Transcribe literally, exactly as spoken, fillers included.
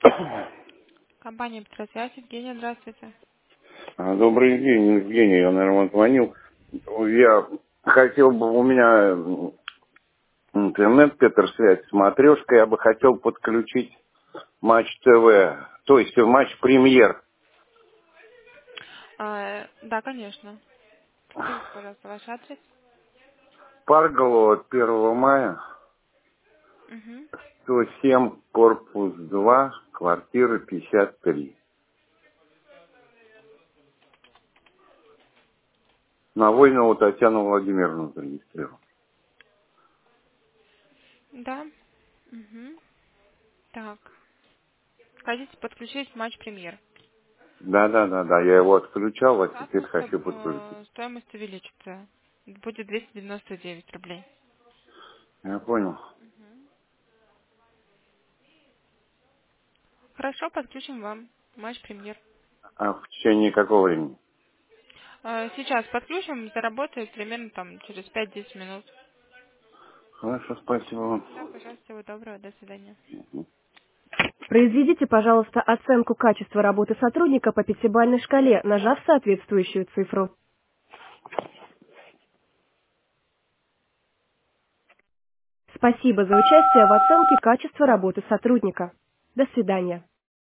Компания «Петросвязь», Евгения, здравствуйте. А, Добрый день, Евгений, я, наверное, вам звонил. Я хотел бы, у меня м, интернет, Петросвязь, смотрешка, я бы хотел подключить Матч ТВ, то есть Матч Премьер. А, да, конечно. Скажите, пожалуйста, ваш адрес. Парголова от первого мая, Угу. сто семь, корпус два, квартира пятьдесят три. На Войнову Татьяну Владимировну зарегистрировал. Да. Угу. Так. Хотите подключить матч премьер? Да, да, да, да, я его отключал, а Да, теперь просто хочу подключить. э, стоимость увеличится. Будет двести девяносто девять рублей. Я понял. Хорошо, подключим вам матч премьер. А в течение какого времени? Э, сейчас подключим, заработает примерно там через пять-десять минут. Хорошо, спасибо вам. Да, пожалуйста, всего доброго, до свидания. Произведите, пожалуйста, оценку качества работы сотрудника по пятибалльной шкале, нажав соответствующую цифру. Спасибо за участие в оценке качества работы сотрудника. До свидания.